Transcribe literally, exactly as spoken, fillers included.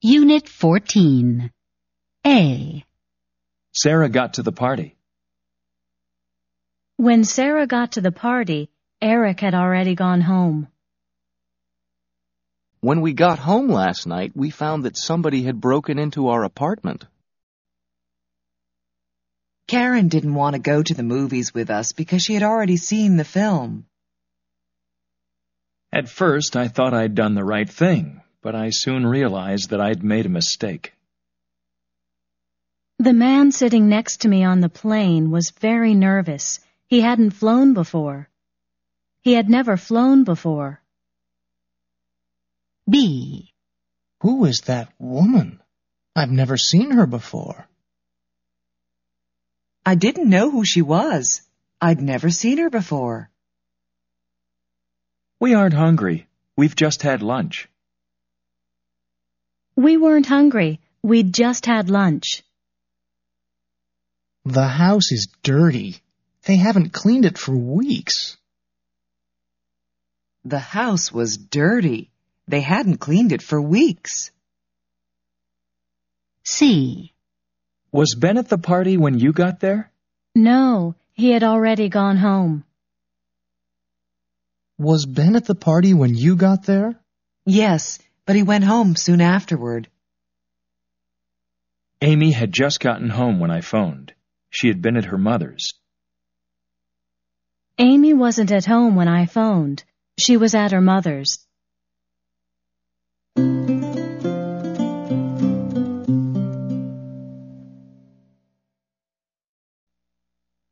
Unit fourteen. A. Sarah got to the party. When Sarah got to the party, Eric had already gone home. When we got home last night, we found that somebody had broken into our apartment. Karen didn't want to go to the movies with us because she had already seen the film. At first, I thought I'd done the right thing, but I soon realized that I'd made a mistake. The man sitting next to me on the plane was very nervous. He hadn't flown before. He had never flown before. B. Who is that woman? I've never seen her before. I didn't know who she was. I'd never seen her before. We aren't hungry. We've just had lunch. We weren't hungry. We'd just had lunch. The house is dirty. They haven't cleaned it for weeks. The house was dirty. They hadn't cleaned it for weeks. C. Was Ben at the party when you got there? No, he had already gone home. Was Ben at the party when you got there? Yes, but he went home soon afterward. Amy had just gotten home when I phoned. She had been at her mother's. Amy wasn't at home when I phoned. She was at her mother's.